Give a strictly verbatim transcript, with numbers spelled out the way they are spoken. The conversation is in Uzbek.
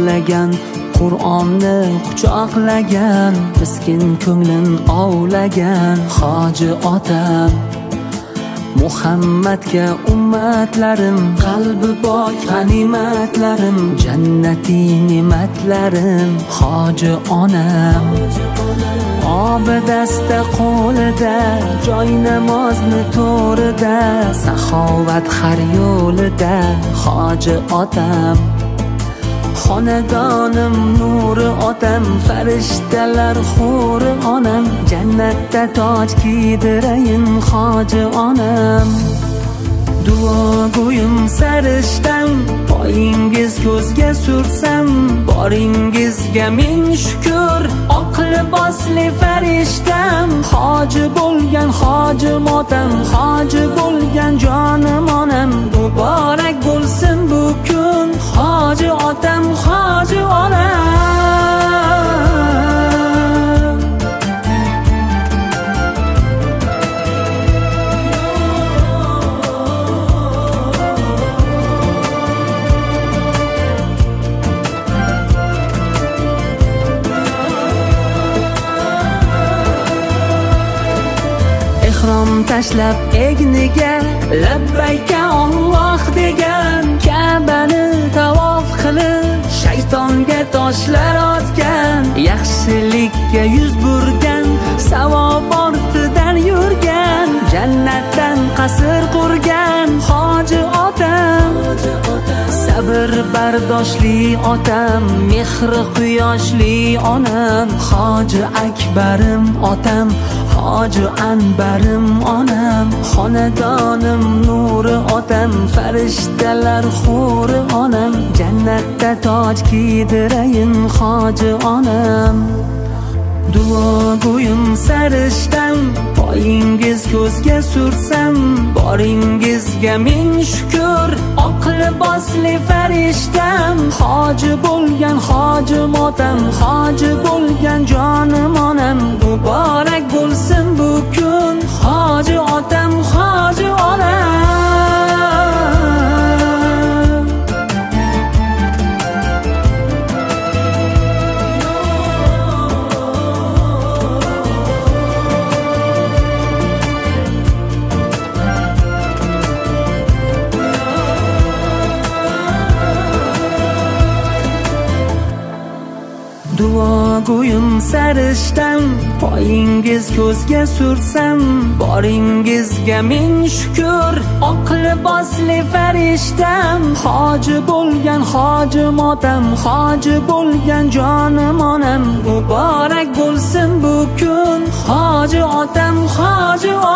yodlagan, Qur'onni quchoqlagan, miskin ko'nglin ovlagan hoji otam. Muhammadga ummatlarim, qalbi pok g'animatlarim, jannatiy ne'matlarim hoji onam. Obidasda qo'lida, joy namozni to'rida, saxovat har yo'lida hoji otam. Xonadonim nuri otam, farishtalar xuri onam, jannatda toj kiydirayin hoji onam. Duo go'yim sarishtam, poyingiz ko'zga sursam, boringizga ming shukr, oq libosli farishtam. Hoji bo'lgan hoji motam, hoji bo'lgan jonim onam, muborak bo'lsin bu kun hoji otam, hoji onam. Ihrom tashlab egniga, labbayka Alloh degan, Ka'bani tavof qilib shaytonga toshlar otgan, yaxshilikka yuz burgan, savob ortidan yurgan, jannatdan qasr qurgan hoji otam. Sabr bardoshli otam, mehri quyoshli onam, hoji akbarim otam, hoji anbarim onam. Xonadonim nuri otam, farishtalar xuri onam, jannatda toj kiydirayin hoji onam. Duo go'yim sarishtam, poyingiz ko'zga sursam, boringizga ming shukr, oq libosli farishtam. Hoji bo'lgan hoji motam, hoji bo'lgan jonim onam, muborak bo'lsin bu kun hoji otam, hoji onam. Duo go'yim sarishtam, poyingiz ko'zga sursam, boringizga ming shukr, oq libosli farishtam. Hoji bo'lgan hoji motam, hoji bo'lgan jonim onam, muborak bo'lsin bu kun hoji otam, hoji